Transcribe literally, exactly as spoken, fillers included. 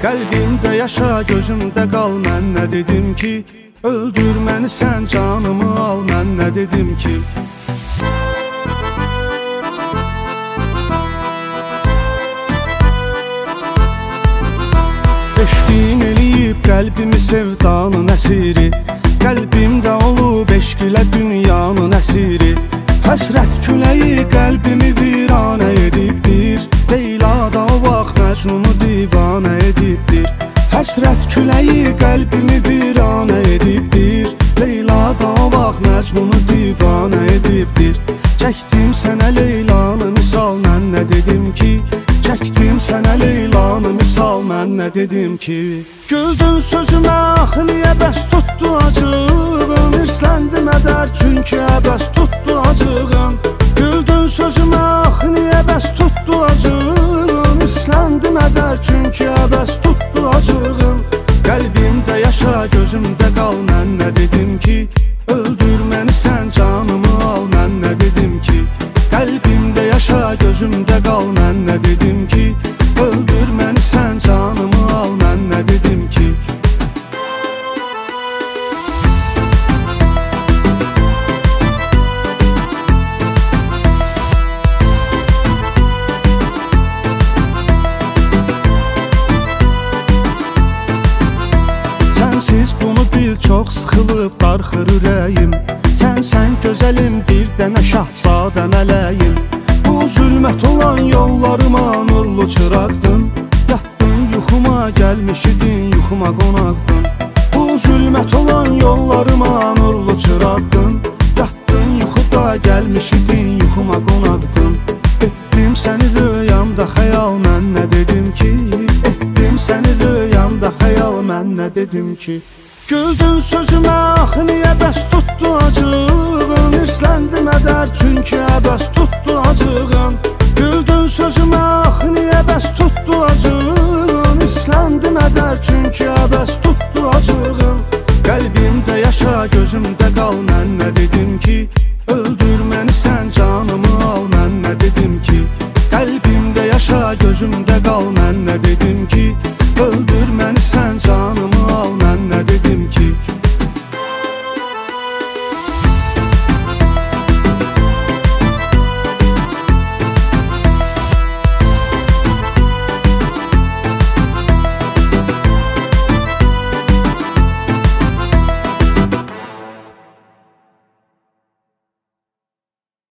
Qəlbimdə yaşa, gözümdə qal, mən nə dedim ki? Öldür məni sən, canımı al, mən nə dedim ki? Eşqin eləyib qəlbimi sevdanın əsiri, qəlbimdə olub eşq ilə dünyanın əsiri. Həsrət küləyi qəlbimi viranə edibdir, Leyla da o vaxt Məcnunu divanə edibdir. Həsrət küləyi qəlbimi viranə edibdir, Leyla da o vaxt Məcnunu divanə edibdir. Çəkdim sənə Leylanı misal, mən nə dedim ki? Çəkdim sənə Leylanı misal, mən nə dedim ki? Güldün sözümə, axı niyə bəs tutdu acığın? Hirsləndim ədər, çünki əbəs tutdu acığın. Güldün sözümə, axı niyə bəs tutdu acığın? Hirsləndim ədər, çünki əbəs tutdu acığın. Qəlbimdə yaşa, gözümdə qal, mən nə dedim ki? Öldür məni sən, canımı al, mən nə dedim ki? Qəlbimdə yaşa, gözümdə qal, mən nə dedim ki? Öldür məni sən, canımı al, mən nə dedim ki? Sənsiz bunu bil, çox sıxılıb darxır ürəyim. Sənsən gözəlim, bir dənə şahzadə mələyim. Bu zülmət olan yollarıma nurlu çıraqdın, yatdın yuxuma, gəlmiş idin yuxuma qonaqdın. Bu zülmət olan yollarıma nurlu çıraqdın, yatdın yuxuda, gəlmiş idin yuxuma qonaqdın. Etdim səni rüyamda xəyal, mən nə dedim ki? Etdim səni rüyamda xəyal, mən nə dedim ki? Güldün sözümə, axı niyə bəs tutdu acığın? Hirsləndim ədər, çünki əbəs tutdu acığın. Güldün sözümə, axı niyə bəs tutdu acığın? Hirsləndim ədər, çünki əbəs tutdu acığın. Qəlbimdə yaşa, gözümdə qal, mən nə dedim